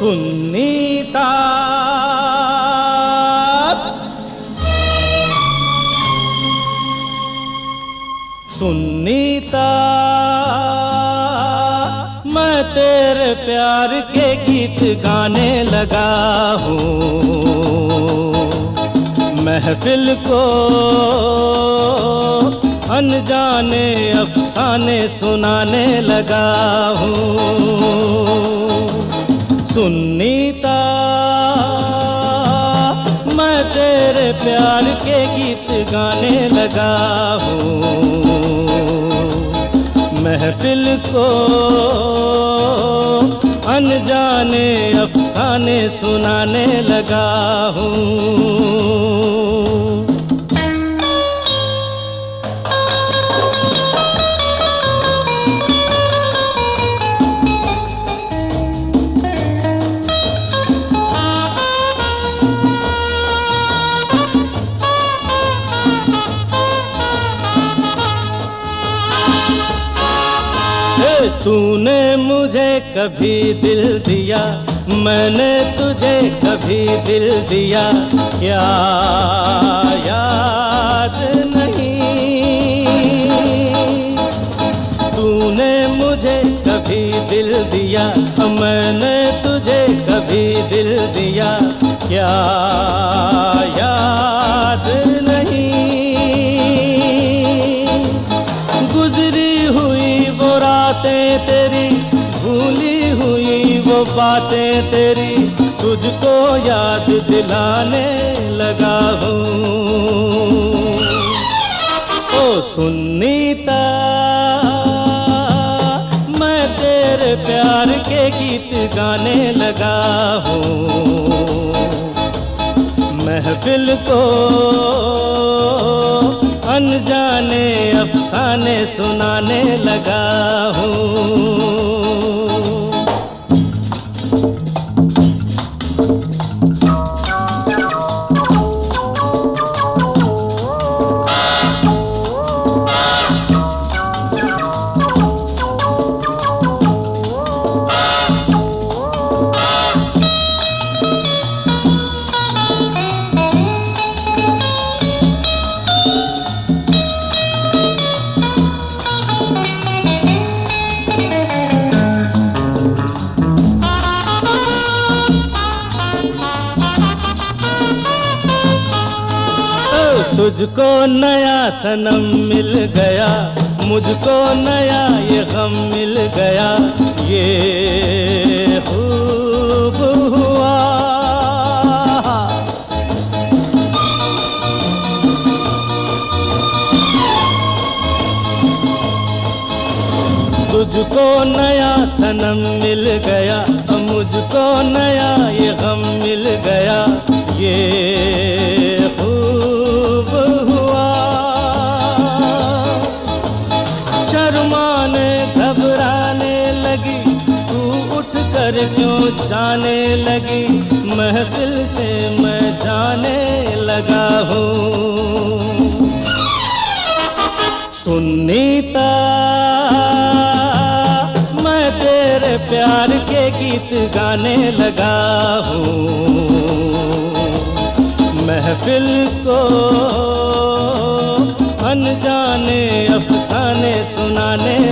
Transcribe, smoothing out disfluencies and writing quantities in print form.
सुन्नीता सुन्नीता मैं तेरे प्यार के गीत गाने लगा हूँ, महफिल को अनजाने अफसाने सुनाने लगा हूँ। सुन्नीता मैं तेरे प्यार के गीत गाने लगा हूँ, महफिल को अनजाने अफसाने सुनाने लगा हूँ। तूने मुझे कभी दिल दिया, मैंने तुझे कभी दिल दिया, क्या याद नहीं? तूने मुझे कभी दिल दिया, मैंने तुझे कभी दिल दिया, क्या याद नहीं? गुजरी हुई वो रातें तेरी, भूली हुई वो बातें तेरी, तुझको याद दिलाने लगा हूँ। ओ सुन्नीता मैं तेरे प्यार के गीत गाने लगा हूँ, महफिल को अनजाने अफसाने सुनाने लगा हूँ। तुझको नया सनम मिल गया, मुझको नया ये गम मिल गया, ये खूब हुआ। तुझको नया सनम मिल गया, मुझको नया ये गम मिल गया, ये खूब हुआ। शर्माने घबराने लगी, तू उठ कर क्यों जाने लगी, महफिल से मैं जाने लगा हूँ। सुन्नीता मैं तेरे प्यार के गीत गाने लगा हूँ, महफिल को अनजाने अफसाने सुनाने